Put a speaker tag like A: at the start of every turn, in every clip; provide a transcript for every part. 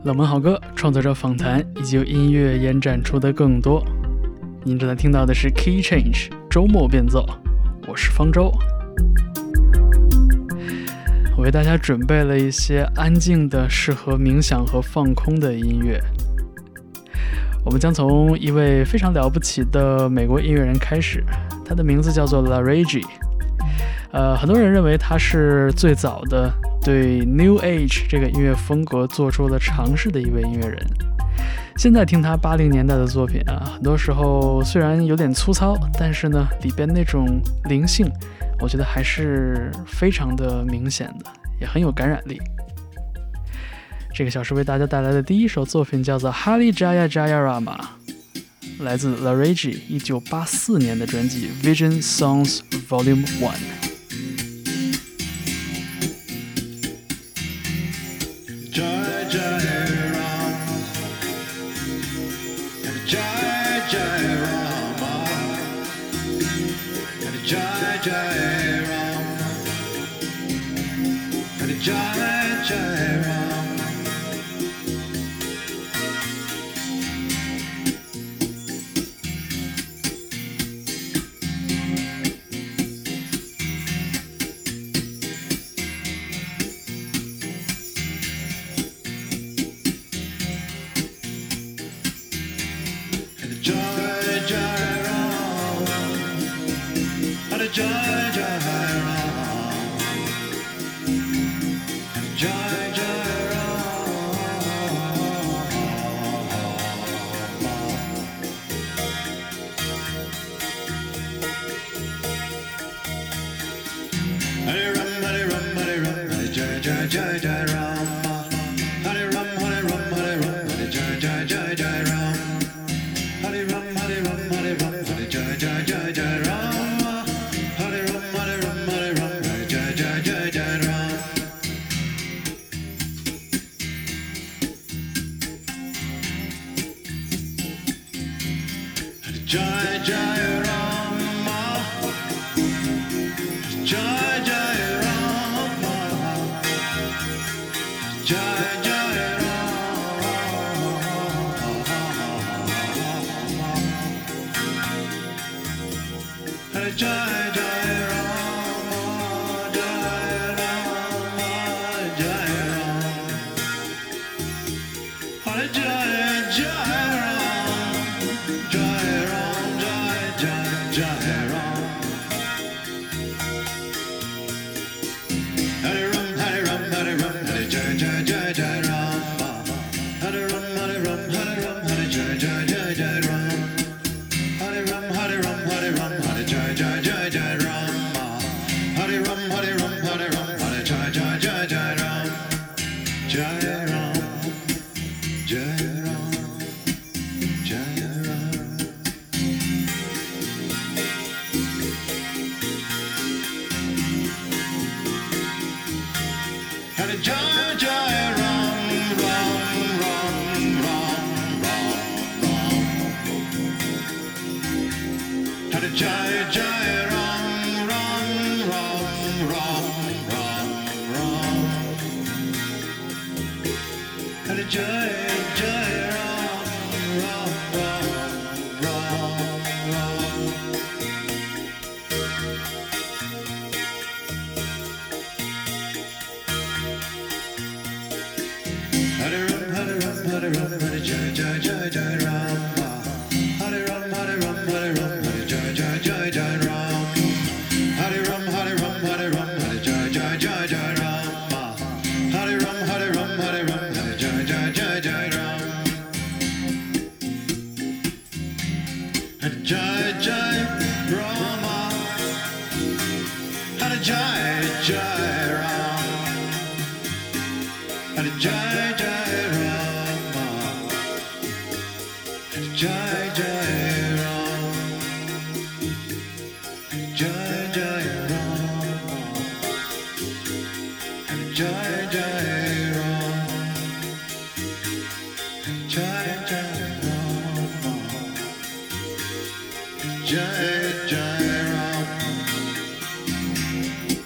A: 冷门好歌、创作者访谈以及由音乐延展出的更多。您正在听到的是 Key Change 周末变奏，我是方舟。我为大家准备了一些安静的、适合冥想和放空的音乐。我们将从一位非常了不起的美国音乐人开始，他的名字叫做 Laregi。很多人认为他是最早的对 New Age 这个音乐风格做出了尝试的一位音乐人。现在听他80年代的作品很多时候虽然有点粗糙，但是呢，里边那种灵性，我觉得还是非常的明显的，也很有感染力。这个小时为大家带来的第一首作品叫做 Hali Jaya Jaya Rama， 来自 Laregi 1984年的专辑 Vision Songs Volume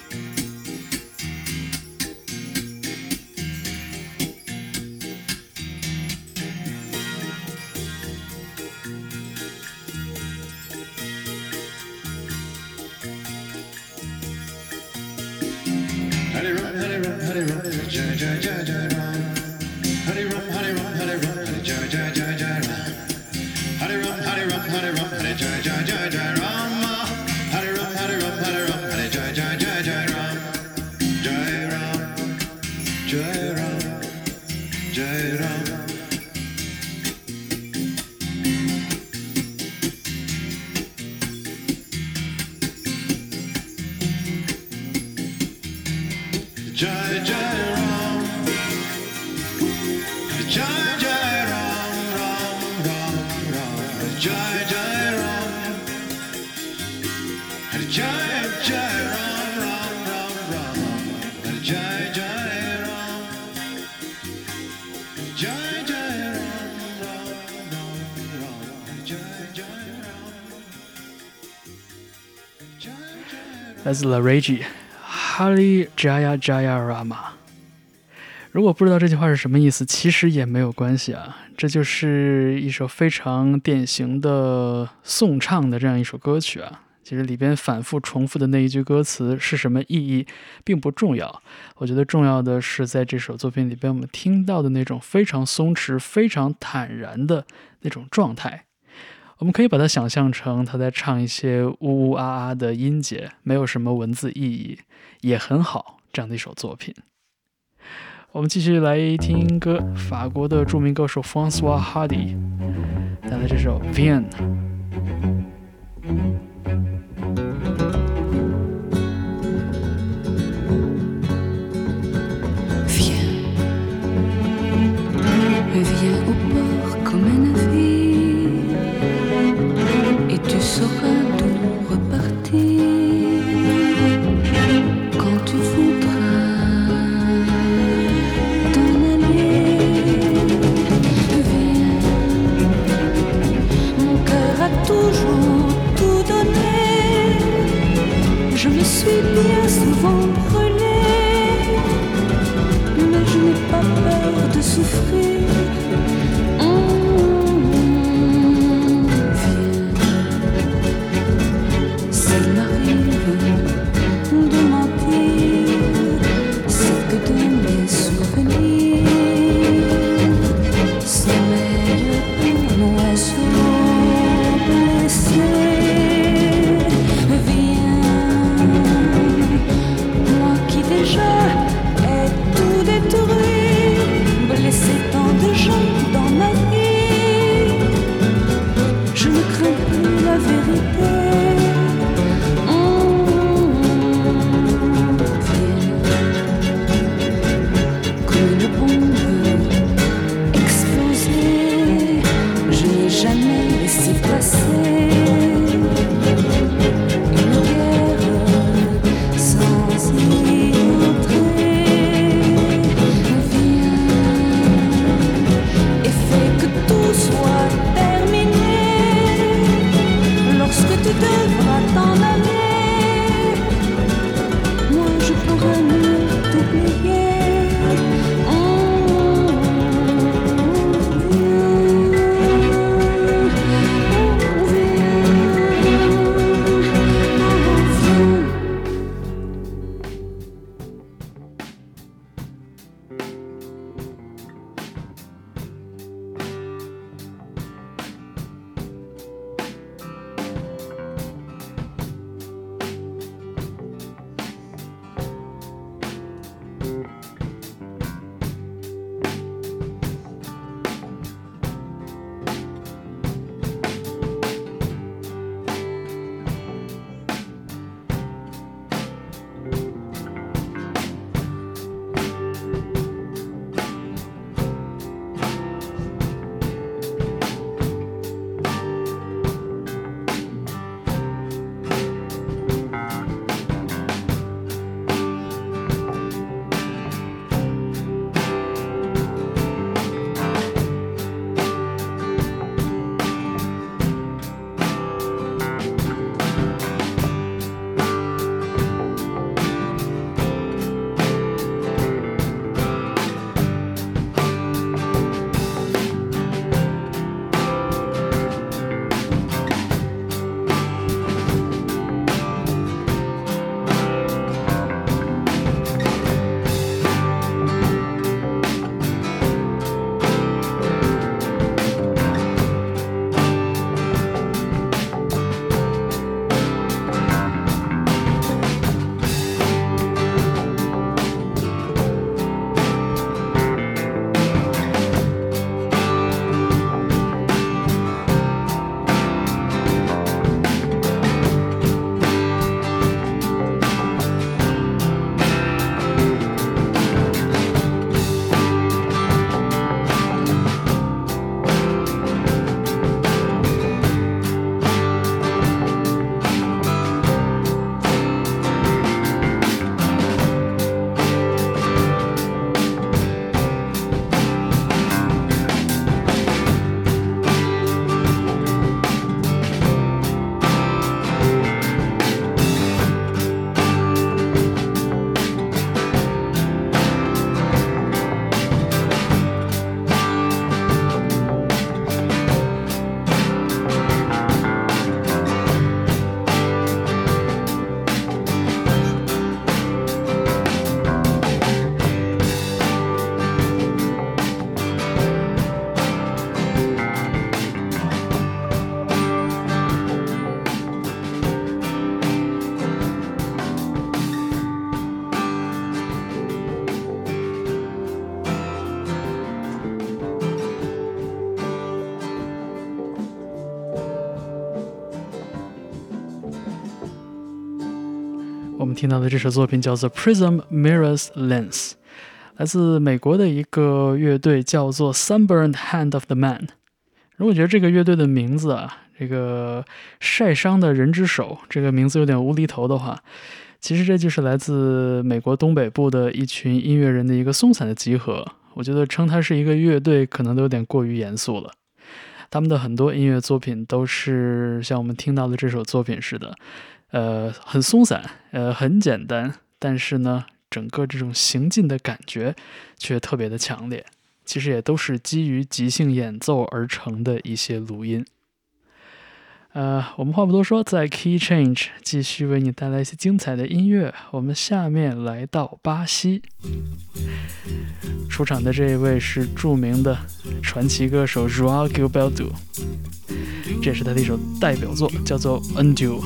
B: 1
A: 来自 La Reggie Hari Jaya Jaya Rama。 如果不知道这句话是什么意思，其实也没有关系啊，这就是一首非常典型的颂唱的这样一首歌曲啊。其实里边反复重复的那一句歌词是什么意义并不重要，我觉得重要的是在这首作品里边我们听到的那种非常松弛非常坦然的那种状态。我们可以把它想象成他在唱一些呜呜啊啊的音节，没有什么文字意义，也很好，这样的一首作品。我们继续来听歌，法国的著名歌手 François Hardy 带来这首 Viens。
B: Viens au port comme un navire et tu sauras d'où repartir quand tu voudras t'en aller. Viens, mon cœur a toujours tout donné, je me suis bien souvent brûlée, mais je n'ai pas peur de souffrir.
A: 听到的这首作品叫做 Prism Mirrors Lens， 来自美国的一个乐队叫做 Sunburned Hand of the Man。 如果觉得这个乐队的名字啊，这个晒伤的人之手，这个名字有点无厘头的话，其实这就是来自美国东北部的一群音乐人的一个松散的集合。我觉得称它是一个乐队可能都有点过于严肃了。他们的很多音乐作品都是像我们听到的这首作品似的，很松散，很简单，但是呢，整个这种行进的感觉却特别的强烈。其实也都是基于即兴演奏而成的一些录音。我们话不多说，在 Key Change 继续为你带来一些精彩的音乐。我们下面来到巴西，出场的这一位是著名的传奇歌手 João Gilberto， 这是他的一首代表作，叫做 Undo。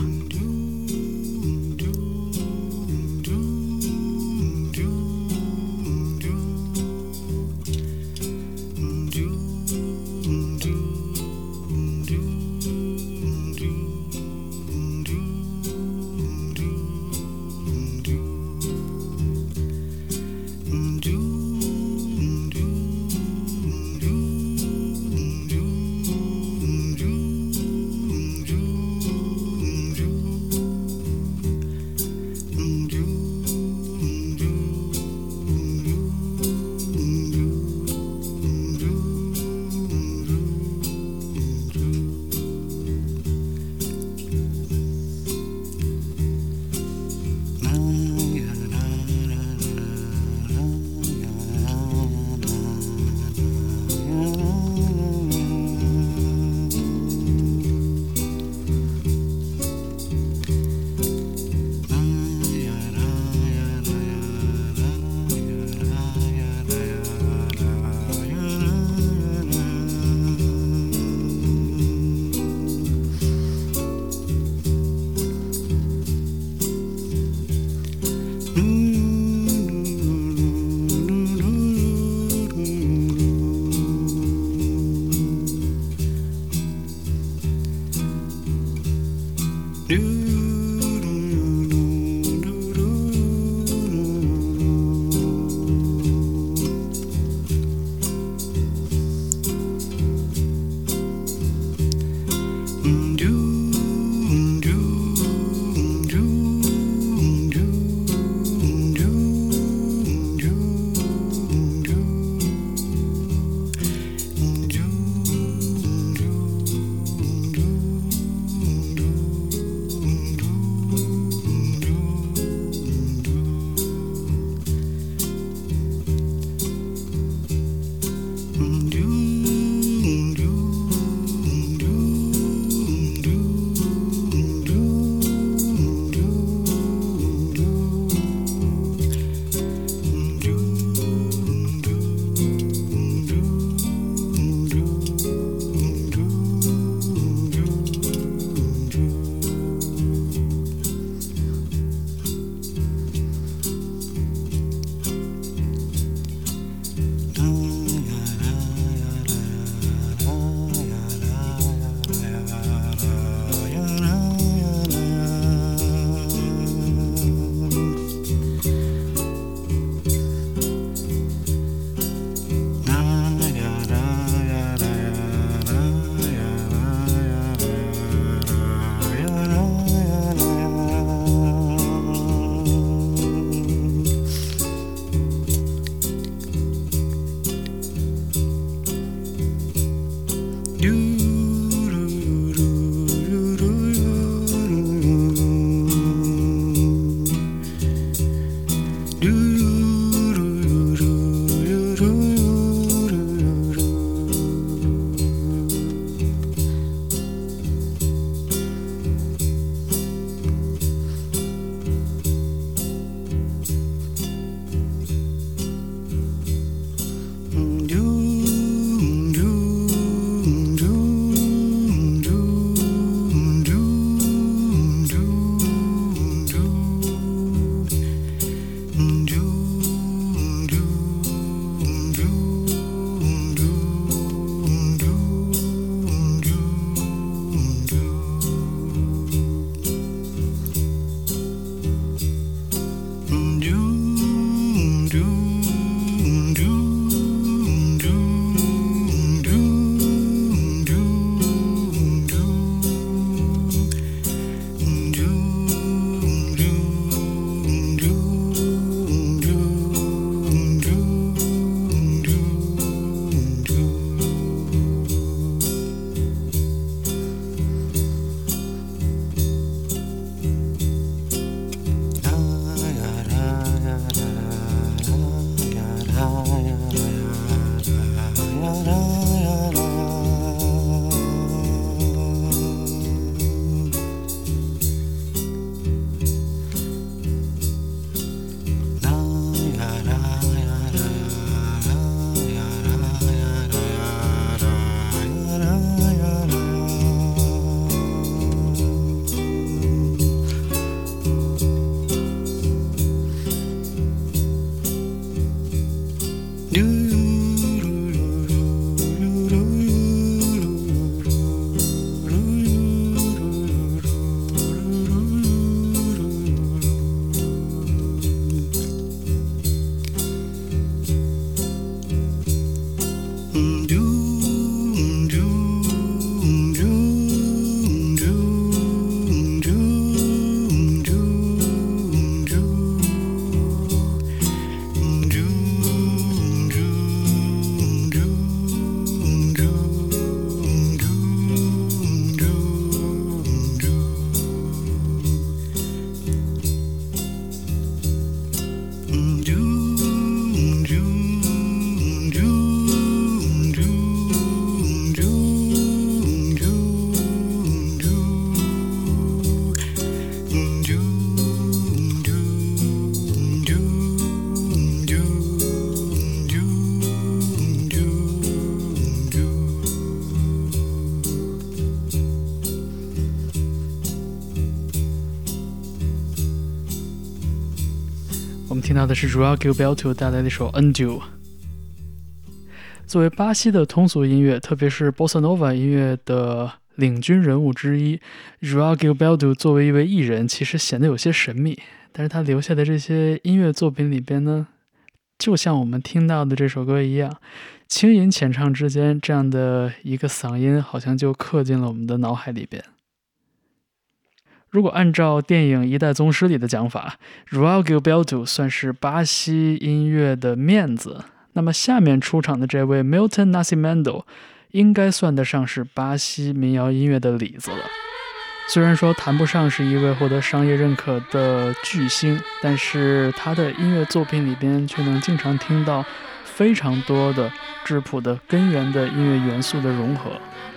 A: 听到的是 João Gilberto 带来的一首 Undo。 作为巴西的通俗音乐，特别是 Bossa Nova 音乐的领军人物之一， João Gilberto 作为一位艺人其实显得有些神秘，但是他留下的这些音乐作品里边呢，就像我们听到的这首歌一样，轻吟浅唱之间，这样的一个嗓音好像就刻进了我们的脑海里边。如果按照电影《一代宗师》里的讲法， João Gilberto 算是巴西音乐的面子，那么下面出场的这位 Milton Nascimento 应该算得上是巴西民谣音乐的里子了。虽然说谈不上是一位获得商业认可的巨星，但是他的音乐作品里边却能经常听到非常多的质朴的根源的音乐元素的融合。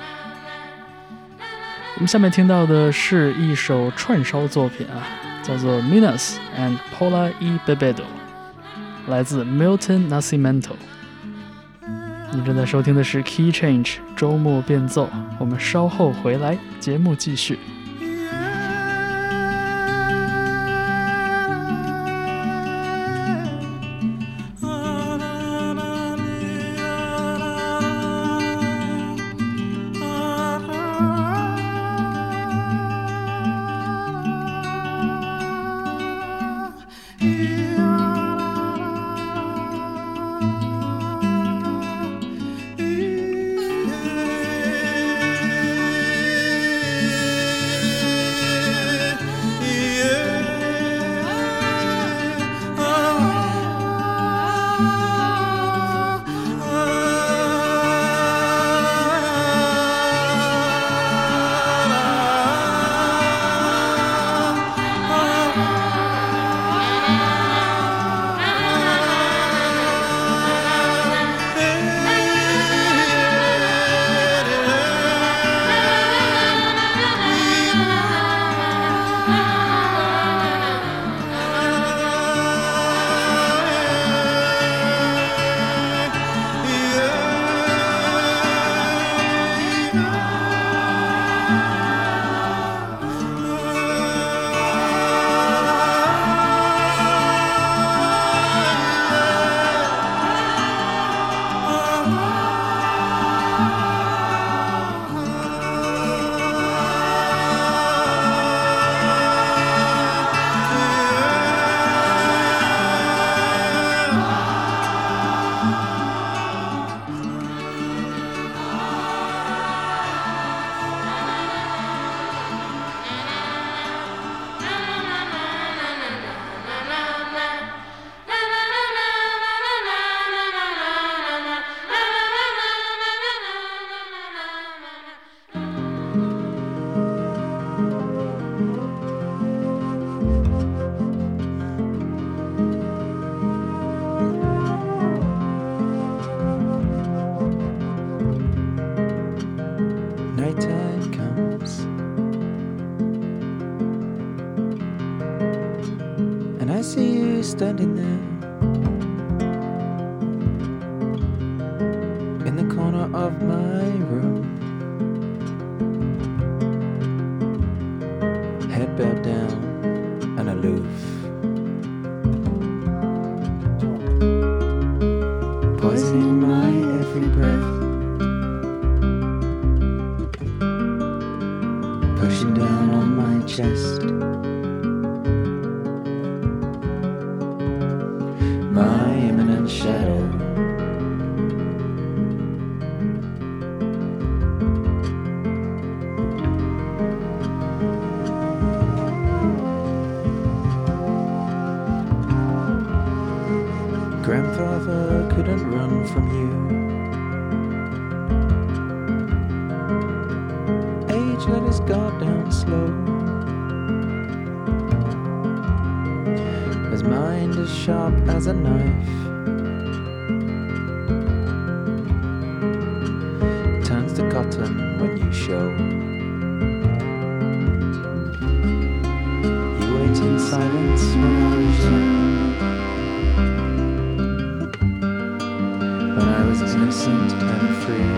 A: 我们下面听到的是一首串烧作品叫做 Minas and Paula e Bebedo， 来自 Milton Nascimento。 你正在收听的是 Key Change 周末变奏，我们稍后回来，节目继续。
C: Standing there in the corner of my room, head bowed down and aloof, poisoning my every breath, pushing down on my chest. My imminent shadow, grandfather couldn't run from you. Age let his guard down slow. His mind is sharp as a knife, turns to cotton when you show. You wait in silence when I was young, when I was innocent and free.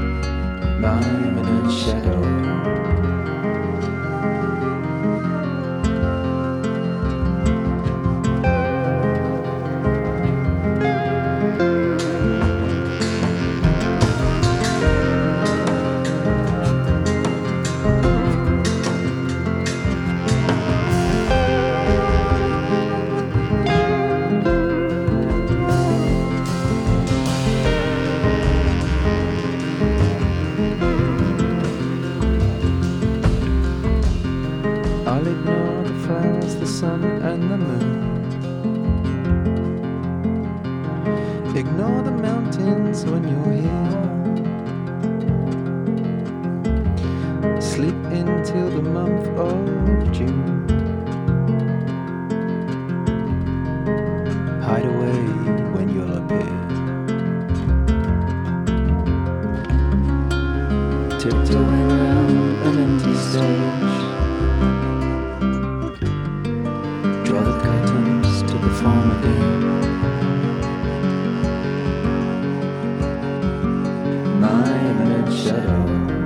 C: My imminent shadow, seasons when you're here. Sleep until the month of June. Hide away when you'll appear. Tiptoeing around an empty stage. Draw the curtains to perform again. My imminent shadow.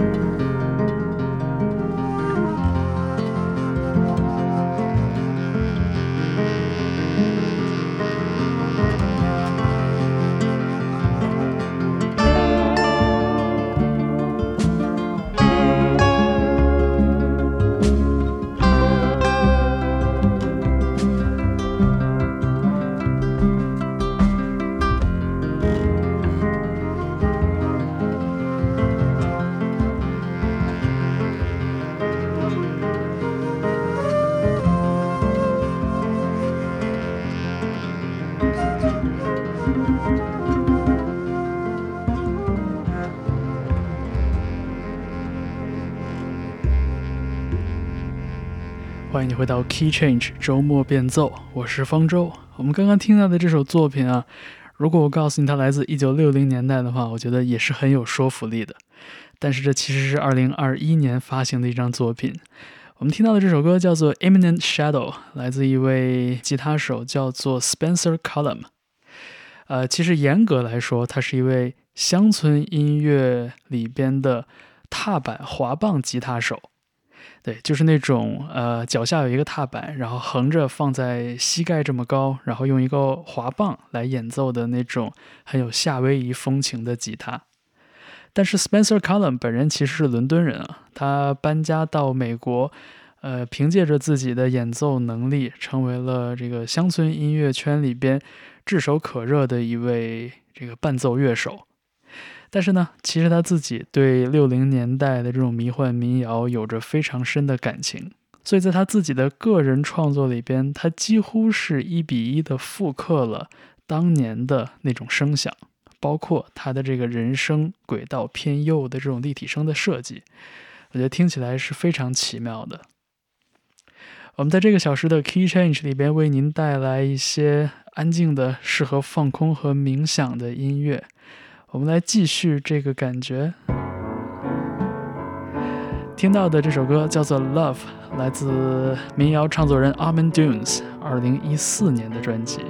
A: 欢迎你回到 Key Change 周末变奏，我是方舟。我们刚刚听到的这首作品啊，如果我告诉你它来自1960年代的话，我觉得也是很有说服力的。但是这其实是2021年发行的一张作品。我们听到的这首歌叫做 Imminent Shadow， 来自一位吉他手叫做 Spencer Cullum。其实严格来说，他是一位乡村音乐里边的踏板滑棒吉他手。对，就是那种脚下有一个踏板，然后横着放在膝盖这么高，然后用一个滑棒来演奏的那种很有夏威夷风情的吉他。但是 Spencer Cullum 本人其实是伦敦人啊，他搬家到美国，凭借着自己的演奏能力，成为了这个乡村音乐圈里边炙手可热的一位这个伴奏乐手。但是呢，其实他自己对60年代的这种迷幻民谣有着非常深的感情，所以在他自己的个人创作里边，他几乎是1比1的复刻了当年的那种声响，包括他的这个人声轨道偏右的这种立体声的设计，我觉得听起来是非常奇妙的。我们在这个小时的 Key Change 里边为您带来一些安静的适合放空和冥想的音乐，我们来继续这个感觉。听到的这首歌叫做 Love， 来自民谣创作人 Armin Dunes 2014年的专辑。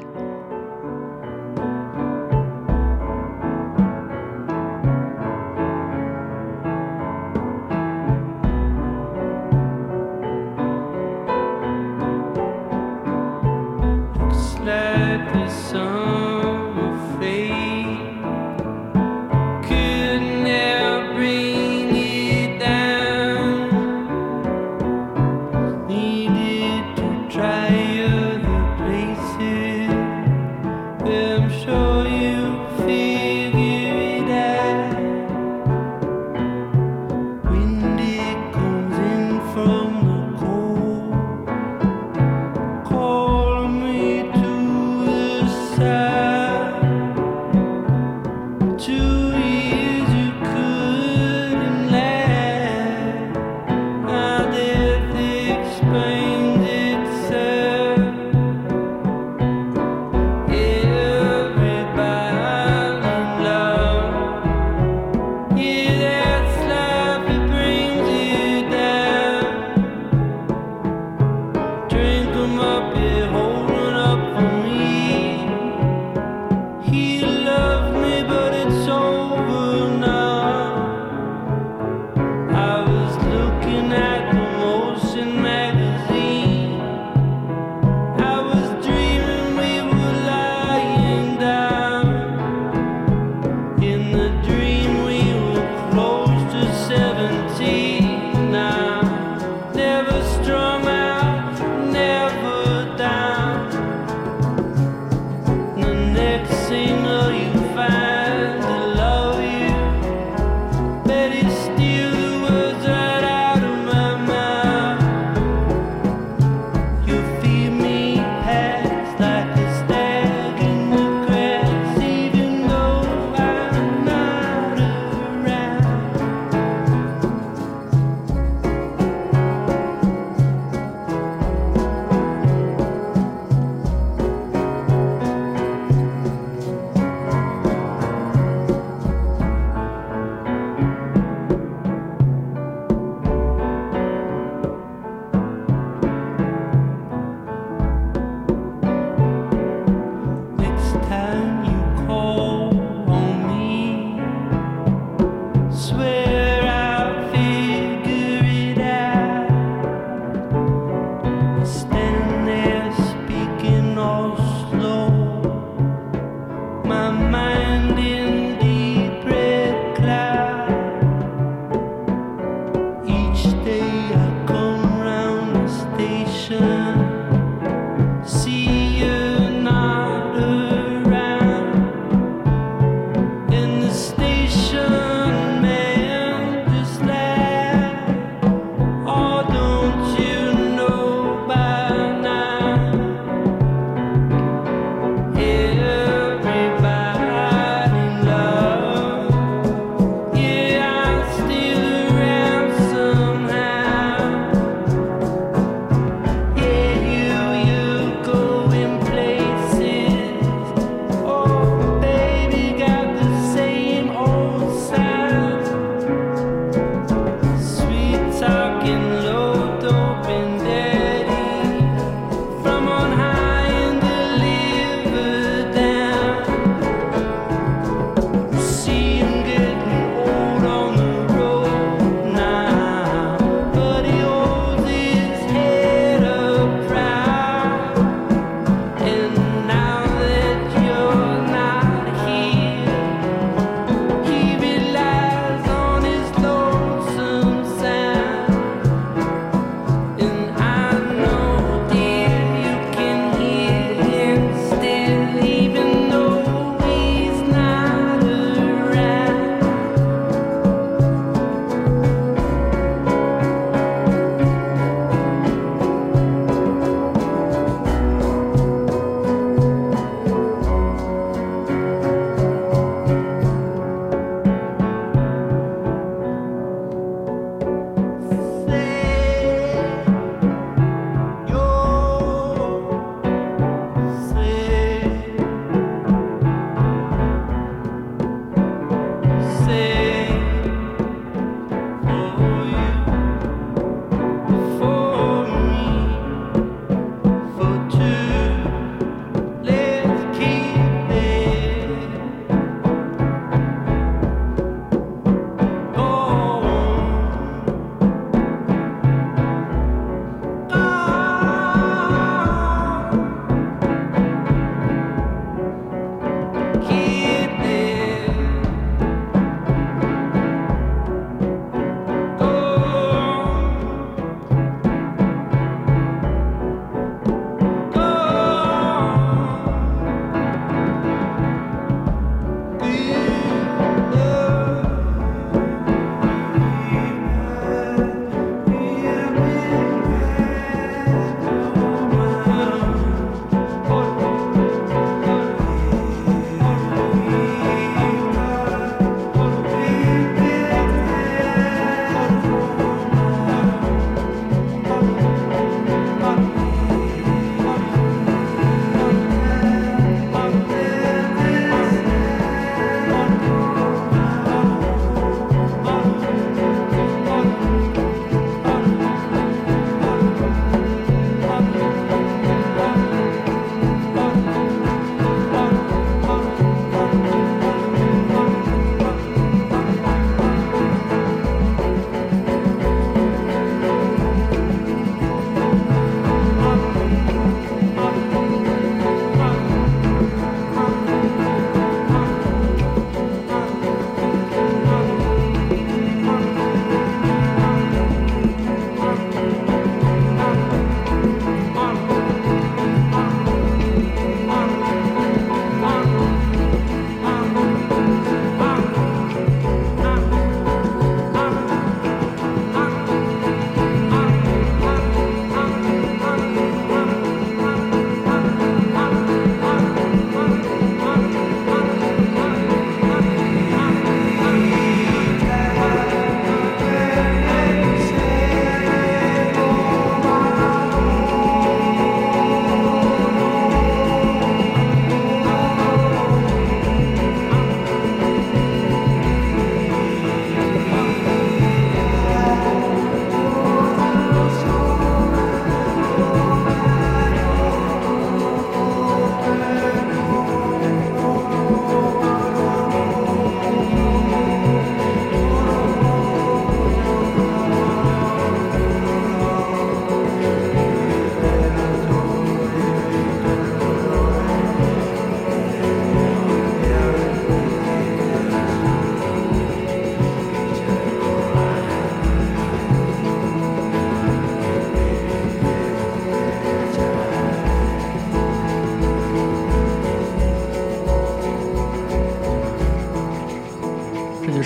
D: Call me to the side.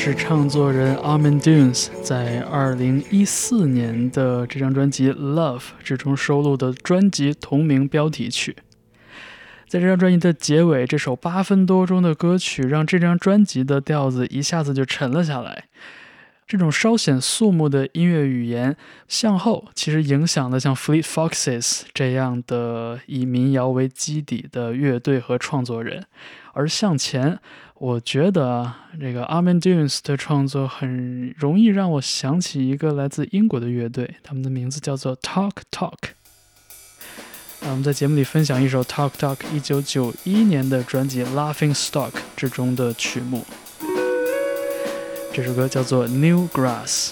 A: 是唱作人 Armin Dunes 在2014年的这张专辑 Love 之中收录的专辑同名标题曲。在这张专辑的结尾，这首8分多钟的歌曲让这张专辑的调子一下子就沉了下来。这种稍显肃穆的音乐语言向后其实影响了像 Fleet Foxes 这样的以民谣为基底的乐队和创作人，而向前我觉得这个 Armin Dunes 的创作很容易让我想起一个来自英国的乐队，他们的名字叫做 Talk Talk。我们在节目里分享一首 Talk Talk 1991年的专辑 Laughing Stock 之中的曲目，这首歌叫做 New Grass。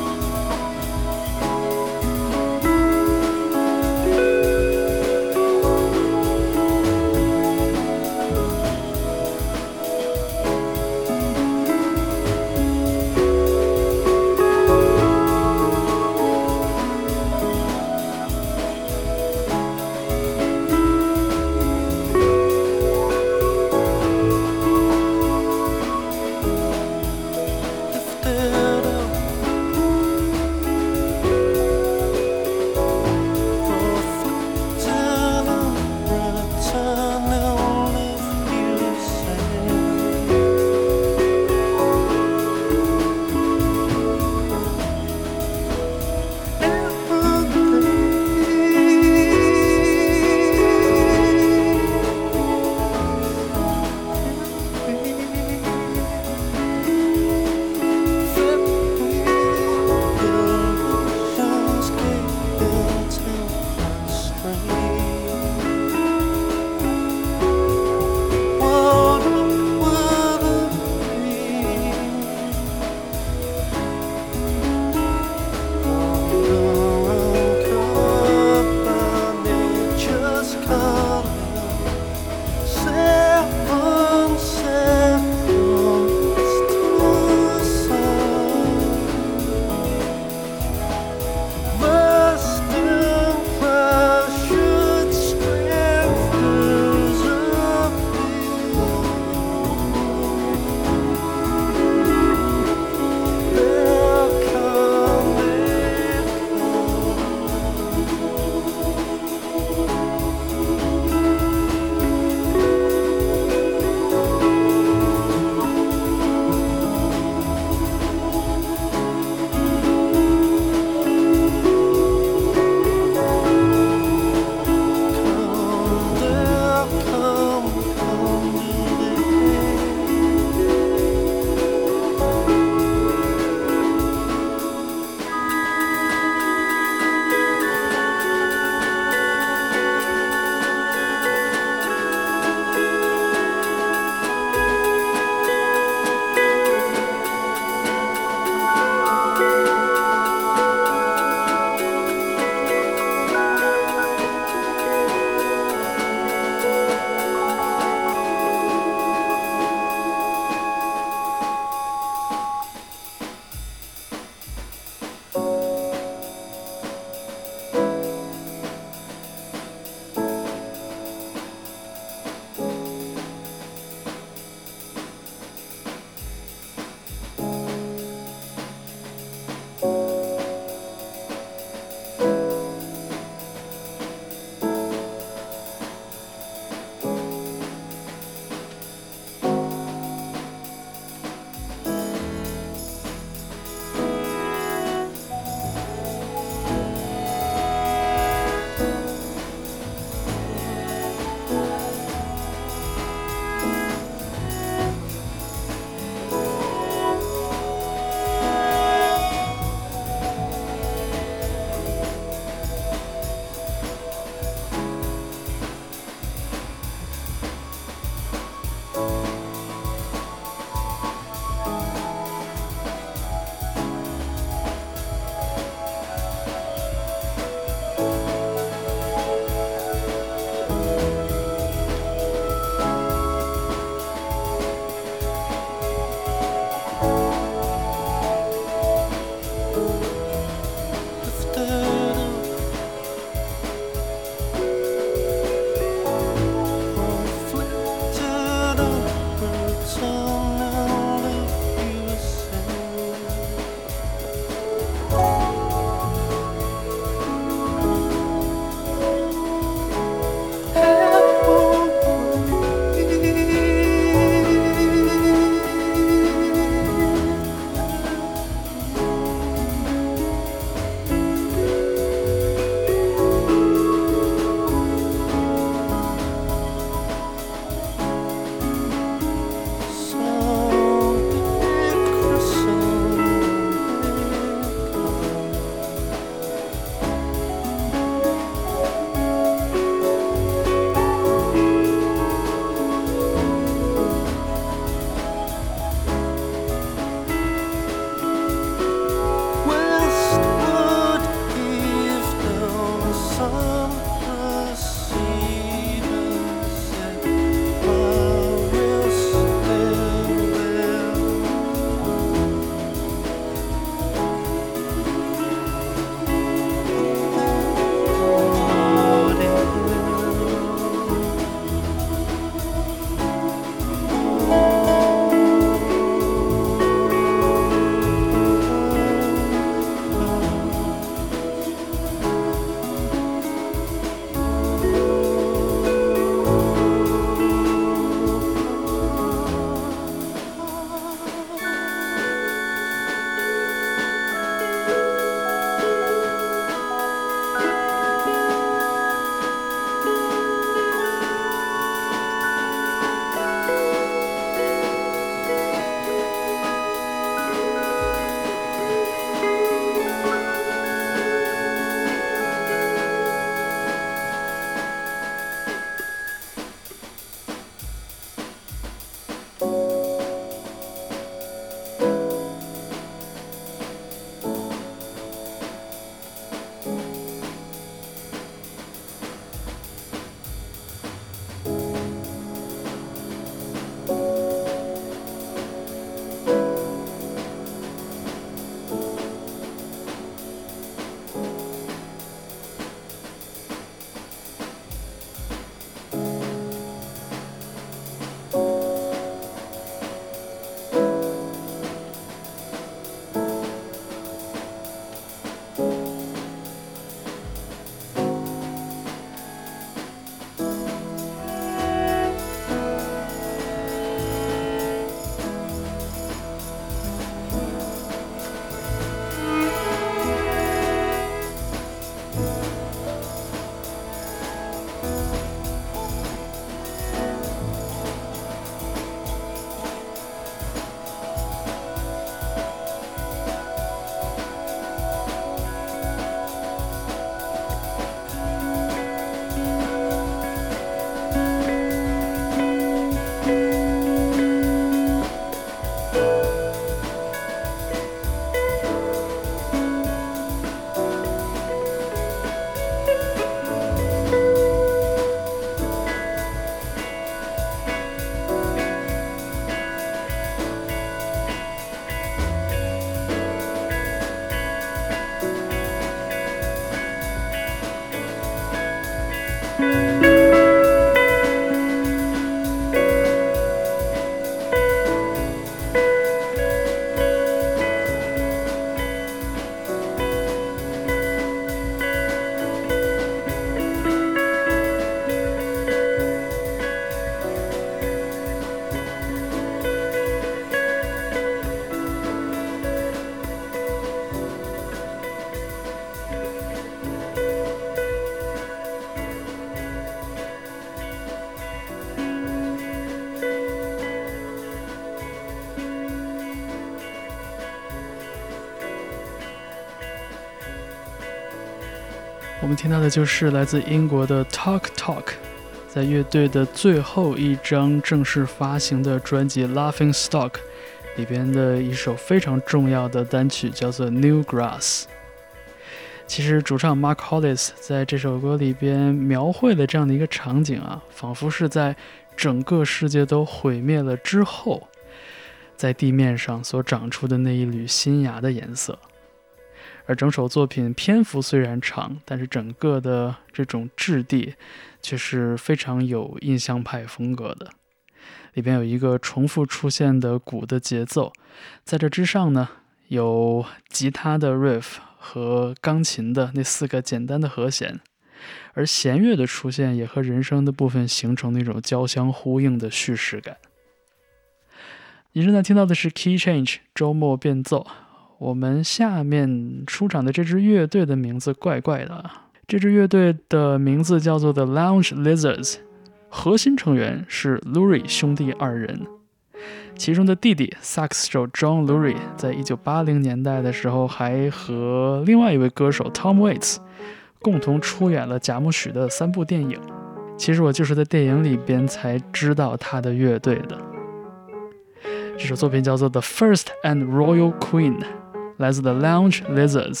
A: 我们听到的就是来自英国的 Talk Talk， 在乐队的最后一张正式发行的专辑 Laughing Stock 里边的一首非常重要的单曲，叫做 New Grass。 其实主唱 Mark Hollis 在这首歌里边描绘了这样的一个场景啊，仿佛是在整个世界都毁灭了之后，在地面上所长出的那一缕新芽的颜色。而整首作品篇幅虽然长，但是整个的这种质地却是非常有印象派风格的。里边有一个重复出现的鼓的节奏，在这之上呢，有吉他的 riff 和钢琴的那4个简单的和弦，而弦乐的出现也和人声的部分形成那种交相呼应的叙事感。你正在听到的是 Key Change 周末变奏。我们下面出场的这支乐队的名字怪怪的，这支乐队的名字叫做 The Lounge Lizards， 核心成员是 Lurie 兄弟2人，其中的弟弟萨克斯手 John Lurie 在1980年代的时候还和另外一位歌手 Tom Waits 共同出演了贾木许的3部电影。其实我就是在电影里边才知道他的乐队的。这首作品叫做 The First and Royal Queen， 来自 The Lounge Lizards。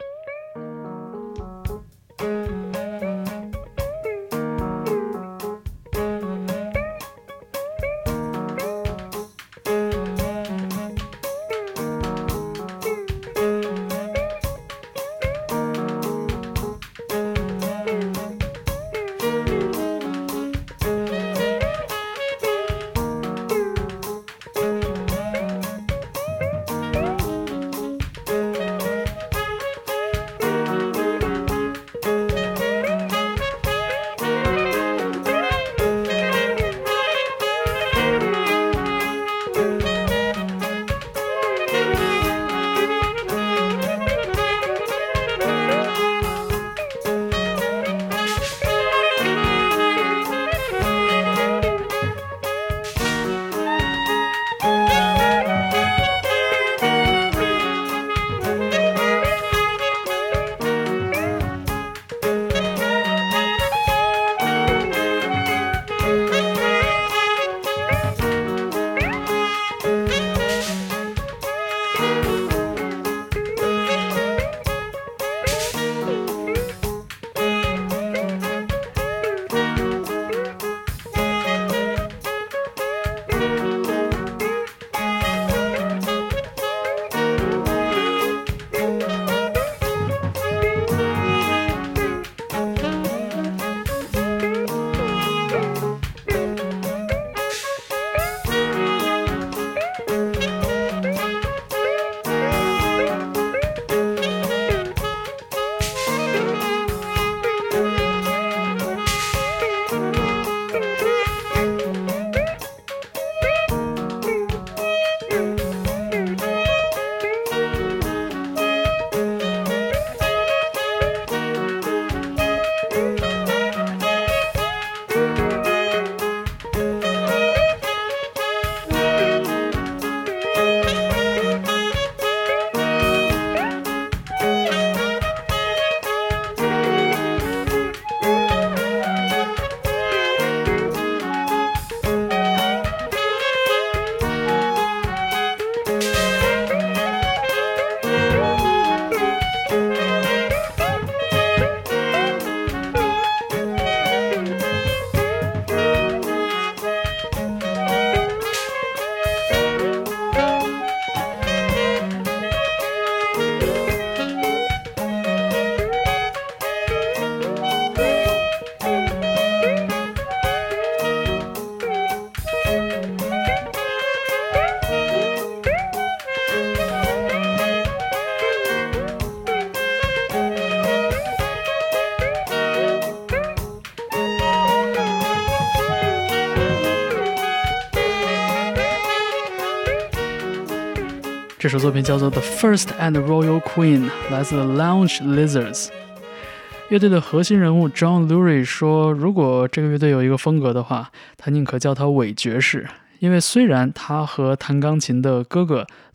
A: 这首作品叫做 The First and Royal Queen， 来自 Lounge Lizards。 乐队的核心人物 John Lurie 说，如果这个乐队有一个风格的话，他宁可叫它伪爵士，因为虽然他和弹钢琴的哥哥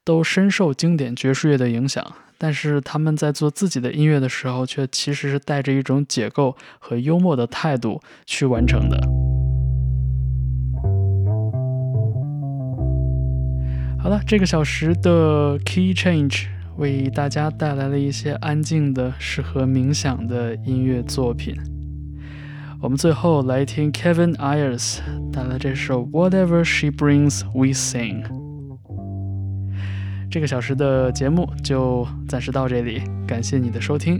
A: 都深受经典爵士乐的影响，但是他们在做自己的音乐的时候，却其实是带着一种解构和幽默的态度去完成的。好了，这个小时的 Key Change 为大家带来了一些安静的、适合冥想的音乐作品。我们最后来听 Kevin Ayers 带来这首 Whatever She Brings We Sing。 这个小时的节目就暂时到这里，感谢你的收听。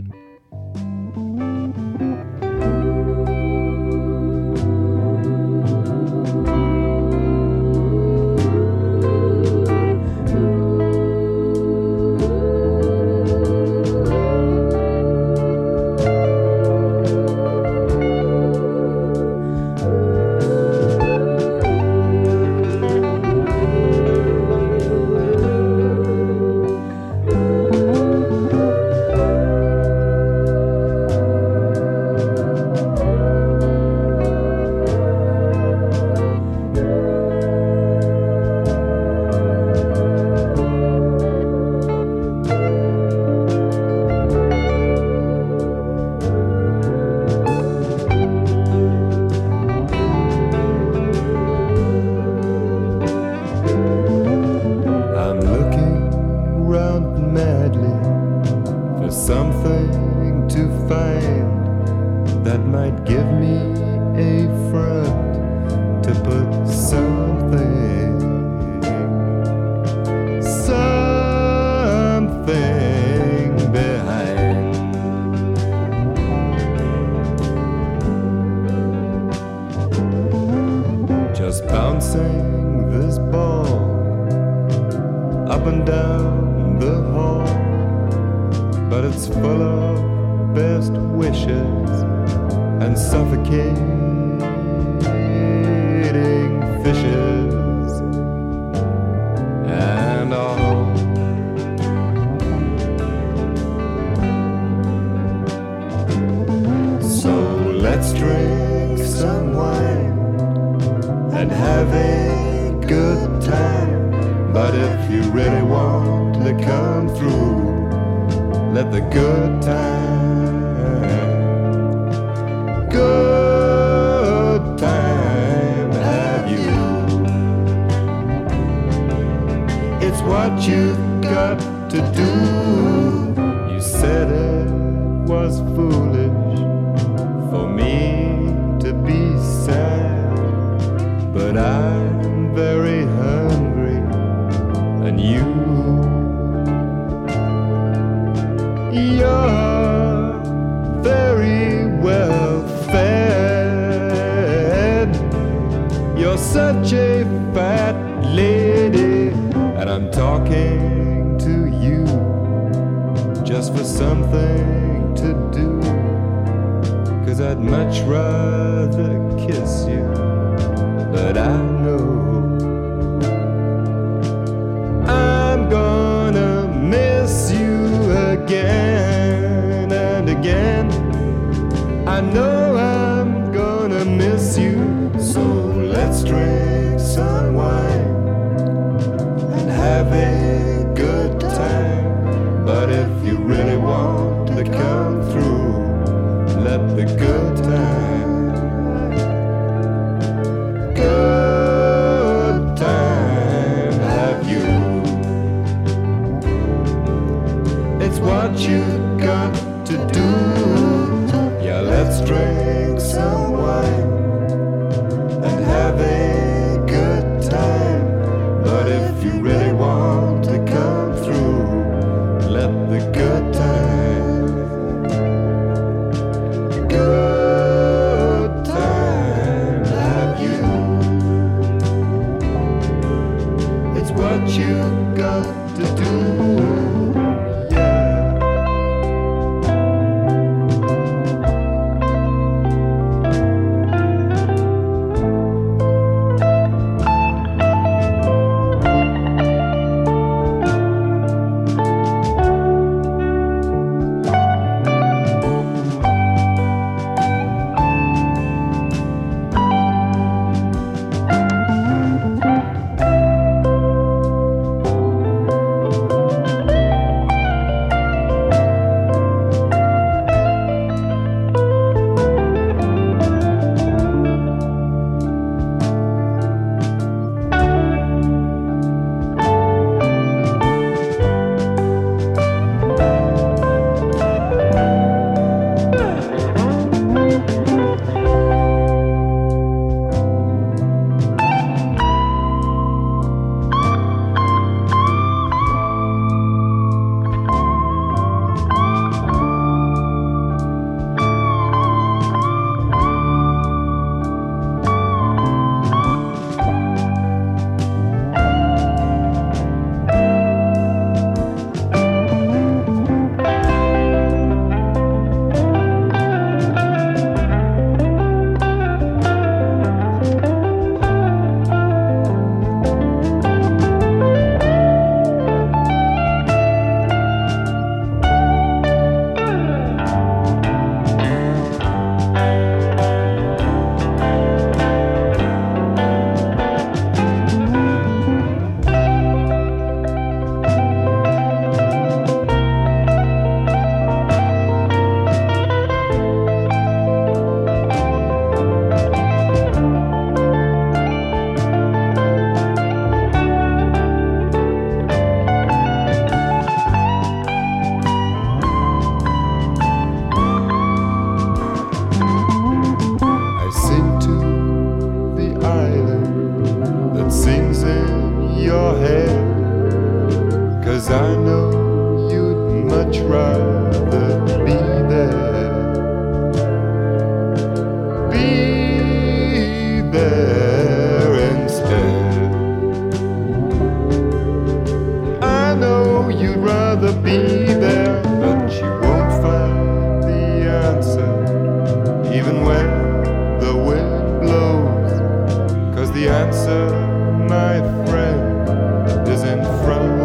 D: Let's drink some wine and have a good time. But if you really want to come through, let the good time have you. It's what you got to do. You said it was foolish for me to be sad, but I'm very hungry, and you're very well fed. You're such a fat lady, and I'm talking to you just for something to do. 'Cause I'd much rather kiss you, but I know I'm gonna miss you again and again. I know I'm gonna miss you. So let's drink some wine and have a good time. But if you really want to come through, let the good time have you. It's what you got to do. Yeah, let's drink some wine and have a good time. But if you really want to come through, let the good time have you. It's what you got to do. much rather be there. Be there instead. I know you'd rather be there, but you won't find the answer, even when the wind blows. 'Cause the answer, my friend, is in front.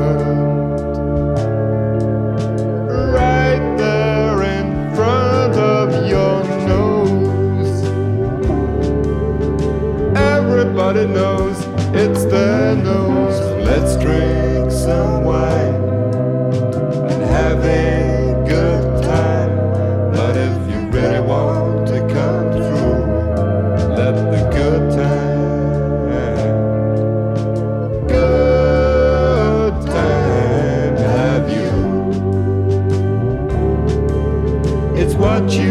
D: Right there in front of your nose. Everybody knows it's their nose. Let's drink some wine and have a good time. But if you really want to come through, let the good time have you. It's what you